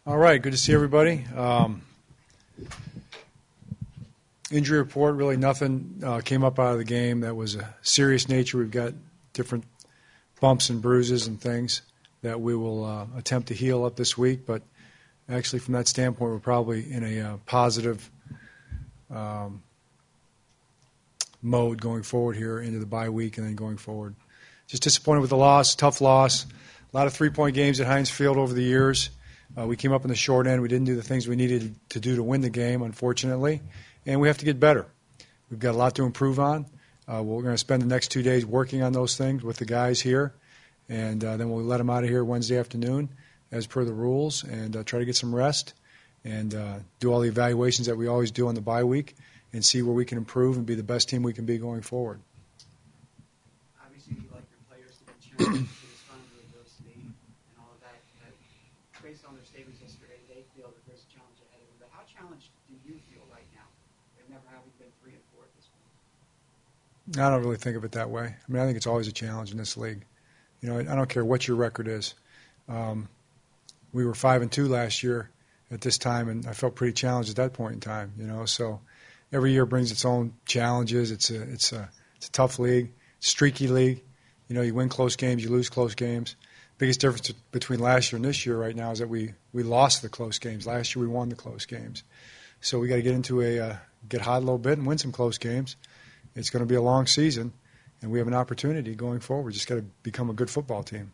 All right, good to see everybody. Injury report, really nothing came up out of the game that was a serious nature. We've got different bumps and bruises and things that we will attempt to heal up this week, but actually from that standpoint, we're probably in a positive mode going forward here into the bye week and then going forward. Just disappointed with the loss, tough loss. A lot of three-point games at Heinz Field over the years. We came up in the short end. We didn't do the things we needed to do to win the game, unfortunately, and we have to get better. We've got a lot to improve on. We're going to spend the next 2 days working on those things with the guys here, and then we'll let them out of here Wednesday afternoon as per the rules and try to get some rest and do all the evaluations that we always do on the bye week and see where we can improve and be the best team we can be going forward. Obviously, you like your players to be cheering to respond to adversity and all of that. Based on their statements yesterday, they feel that there's a challenge ahead of them. But how challenged do you feel right now? They've never having been 3 and 4 at this point. I don't really think of it that way. I mean, I think it's always a challenge in this league. You know, I don't care what your record is. We were 5-2 last year at this time, and I felt pretty challenged at that point in time. You know, so every year brings its own challenges. It's a tough league, streaky league. You know, you win close games, you lose close games. Biggest difference between last year and this year right now is that we lost the close games. Last year we won the close games. So we got to get into get hot a little bit and win some close games. It's going to be a long season, and we have an opportunity going forward. We just got to become a good football team.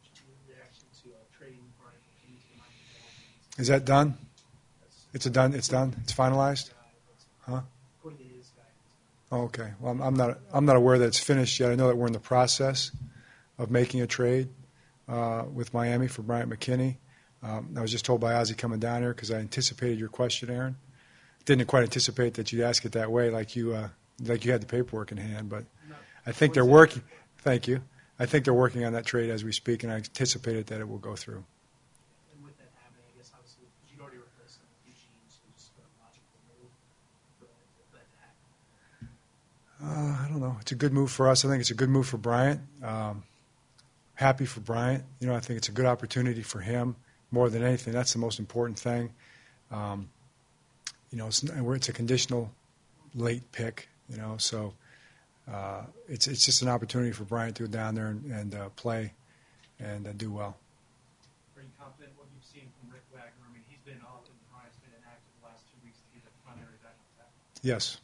Is that done? It's done. It's finalized? Huh? Oh, okay. Well, I'm not aware that it's finished yet. I know that we're in the process of making a trade with Miami for Bryant McKinnie. I was just told by Ozzie coming down here because I anticipated your question, Aaron. Didn't quite anticipate that you'd ask it that way, like you had the paperwork in hand. But I think they're working. Thank you. I think they're working on that trade as we speak, and I anticipated that it will go through. And with that happening, I guess obviously you'd already replaced them with Eugene, so just a logical move for that to happen. I don't know. It's a good move for us. I think it's a good move for Bryant. Happy for Bryant. You know, I think it's a good opportunity for him more than anything. That's the most important thing. You know, it's a conditional late pick. You know, so it's just an opportunity for Bryant to go down there and play and do well. Are you confident what you've seen from Rick Wagner? I mean, he's been all in the Heinz, been inactive the last 2 weeks to get that primary back on track. Yes.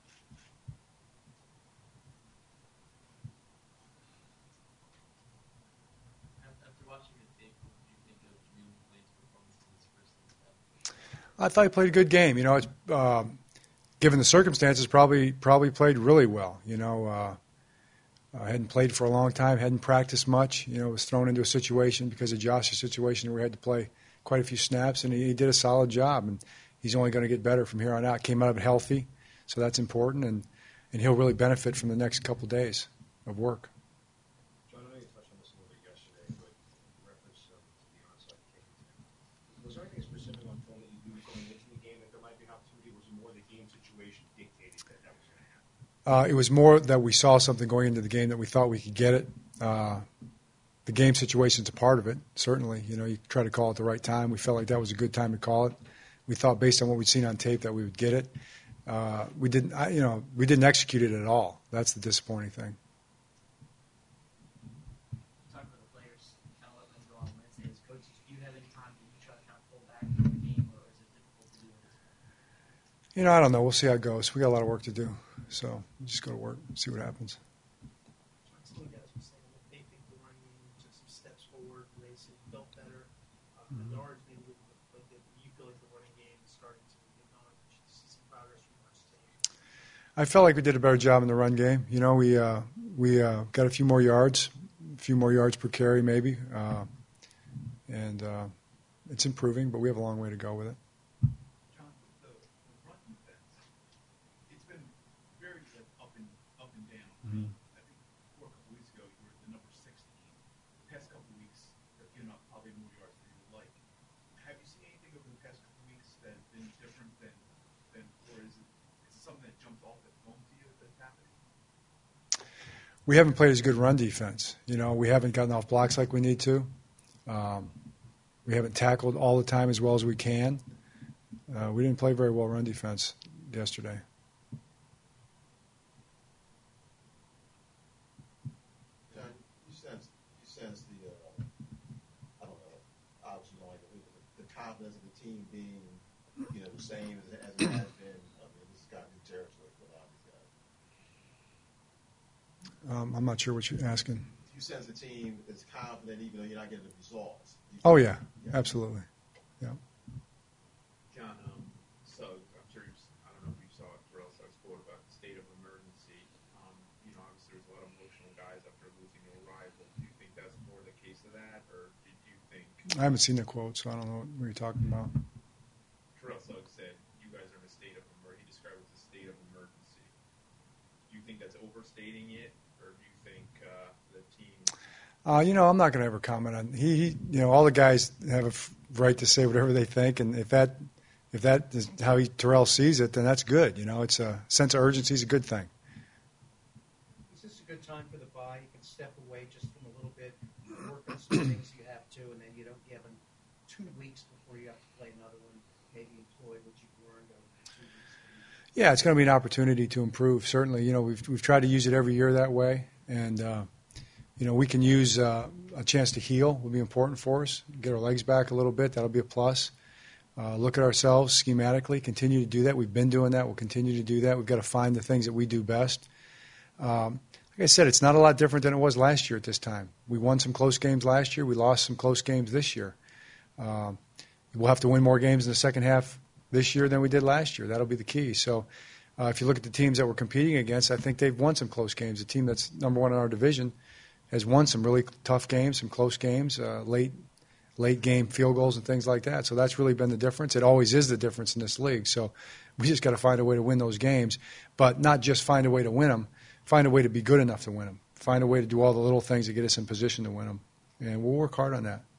I thought he played a good game. You know, it's, given the circumstances, probably played really well. You know, hadn't played for a long time, hadn't practiced much. You know, was thrown into a situation because of Josh's situation where he had to play quite a few snaps, and he did a solid job. And he's only going to get better from here on out. Came out of it healthy, so that's important, and he'll really benefit from the next couple of days of work. John, I know you touched on this a little bit yesterday, but in reference to the onside kick, was there anything specific on film that you knew going into the game that there might be an opportunity? Was it more the game situation dictated that was going to happen? It was more that we saw something going into the game that we thought we could get it. The game situation is a part of it, certainly. You know, you try to call it the right time. We felt like that was a good time to call it. We thought, based on what we'd seen on tape, that we would get it. We didn't execute it at all. That's the disappointing thing. Talking about the players, kind of let them go on Wednesday. As coaches, do you have any time to try to kind of pull back from the game, or is it difficult to do at this point? You know, I don't know. We'll see how it goes. We got a lot of work to do, so we just go to work, see what happens. Some guys were saying that they think the running game took some steps forward, they said it felt better. The yards maybe looked like that. You feel like the running game is starting to get on. Did you see some progress from your team? I felt like we did a better job in the run game. You know, we got a few more yards per carry maybe, and it's improving, but we have a long way to go with it. John, the run defense, it's been very up and down. Mm-hmm. I think a couple weeks ago you were the number 16. The past couple weeks you've given up probably more yards than you would like. Have you seen anything over the past couple weeks that has been different than or is it something that jumped off at home to you that's happening? We haven't played as good run defense. You know, we haven't gotten off blocks like we need to. We haven't tackled all the time as well as we can. We didn't play very well run defense yesterday. John, you sense the I don't know, obviously you don't like the confidence of the team being, the same as it has been. I mean, this has got new territory for a lot of these guys. I'm not sure what you're asking. You sense the team is confident even though you're not getting the results. Oh, yeah, absolutely. Yeah. John, so I'm sure I don't know if you saw Terrell Suggs' quote about the state of emergency. Obviously there's a lot of emotional guys after losing a rival. Do you think that's more the case of that, or do you think? I haven't seen the quote, so I don't know what you're talking about. Terrell Suggs said you guys are in a state of emergency. He described it as a state of emergency. Do you think that's overstating it, or do you think the team? I'm not going to ever comment on all the guys have a right to say whatever they think, and if that is how Terrell sees it, then that's good. It's a sense of urgency is a good thing. Is this a good time for the bye? You can step away just from a little bit, work on some things you have to, and then you have 2 weeks before you have to play another one. Maybe employ what you've learned over 2 weeks. Yeah, it's going to be an opportunity to improve. Certainly, we've tried to use it every year that way, and we can use a chance to heal. Will be important for us. Get our legs back a little bit. That'll be a plus. Look at ourselves schematically. Continue to do that. We've been doing that. We'll continue to do that. We've got to find the things that we do best. Like I said, it's not a lot different than it was last year at this time. We won some close games last year. We lost some close games this year. We'll have to win more games in the second half this year than we did last year. That'll be the key. So if you look at the teams that we're competing against, I think they've won some close games. The team that's number one in our division has won some really tough games, some close games, late game field goals and things like that. So that's really been the difference. It always is the difference in this league. So we just got to find a way to win those games, but not just find a way to win them, find a way to be good enough to win them, find a way to do all the little things that get us in position to win them. And we'll work hard on that.